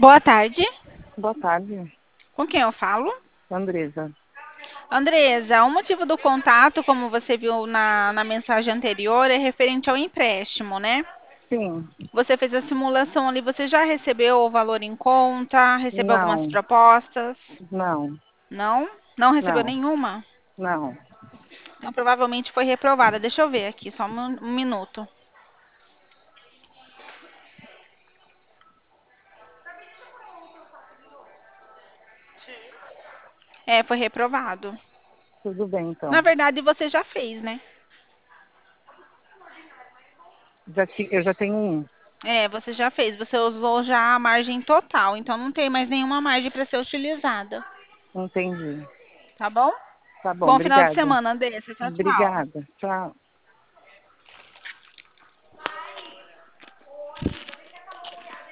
Boa tarde. Boa tarde, Com quem eu falo? Andresa. Andresa, o motivo do contato, como você viu na mensagem anterior, é referente ao empréstimo, né? Sim, Você fez a simulação ali, você já recebeu o valor em conta? Recebeu algumas não, propostas? não, Não? Não recebeu não, nenhuma? não. Então provavelmente foi reprovada. Deixa eu ver aqui, só um minuto. É, foi reprovado. Tudo bem, Na então. verdade, você já fez, né? Eu já tenho um. É, você já fez. Você usou já a margem total, então não tem mais nenhuma margem para ser utilizada. Entendi. Tá bom? Tá bom, Bom final de obrigada. semana, Andressa. Tchau, tchau. Obrigada. Tchau.